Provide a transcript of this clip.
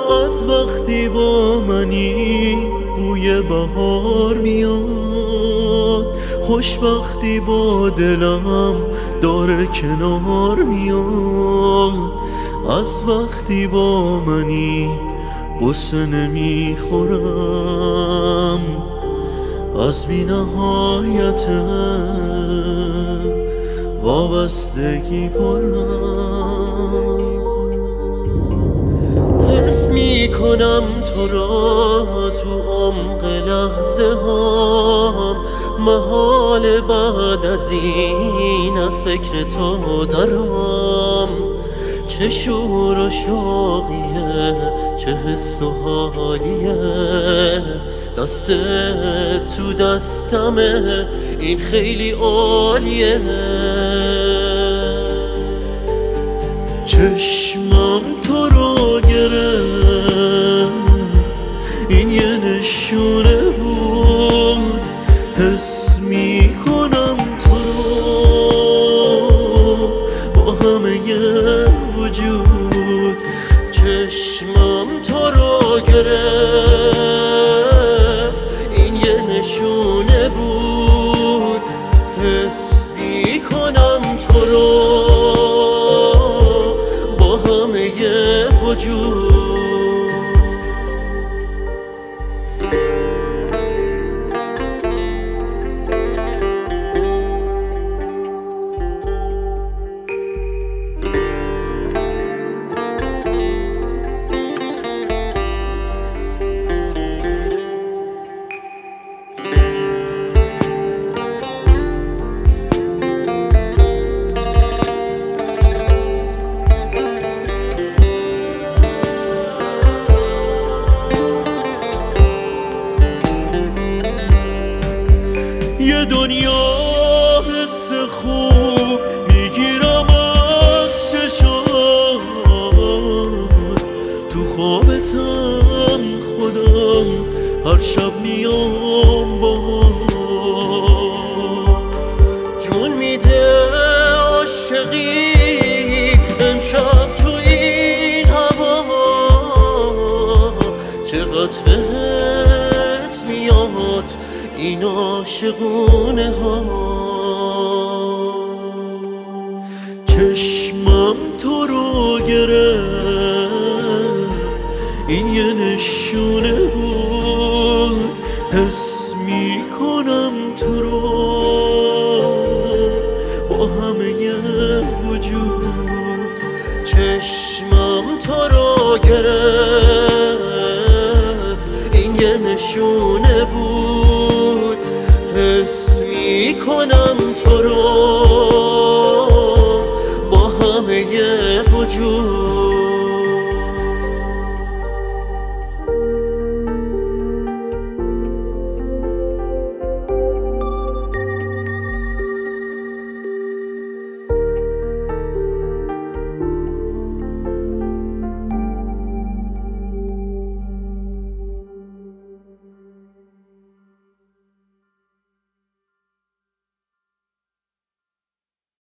از وقتی با منی بوی بهار میاد، خوشبختی با دلم داره کنار میاد. از وقتی با منی قصه نمیخورم، از بی نهایت وابستگی پرم. حس میکنم تو را تو عمق لحظه هام، محال بعد از این از فکر تو درام. چه شور و شوقیه، چه حس و حالیه، دستت تو دستمه، این خیلی عالیه. چشمم تو رو گرفت، این یه نشونه بود. حس میکنم تو رو با همه وجود. چشمم تو رو گرفت، این یه نشونه بود. حس میکنم تو رو با همه وجود. یه دنیا حس خوب میگیرم از چشات، تو خوابتم خودم هر شب میام با جون میده عاشقی امشب تو این هوا. چقدر بهت میاد این عاشقونه ها. چشمم تو رو گرفت، این یه نشونه بود. حس میکنم تو رو با همه وجود. چشمم تو رو گرفت، این یه نشونه بود. حس میکنم تو رو با همه وجود.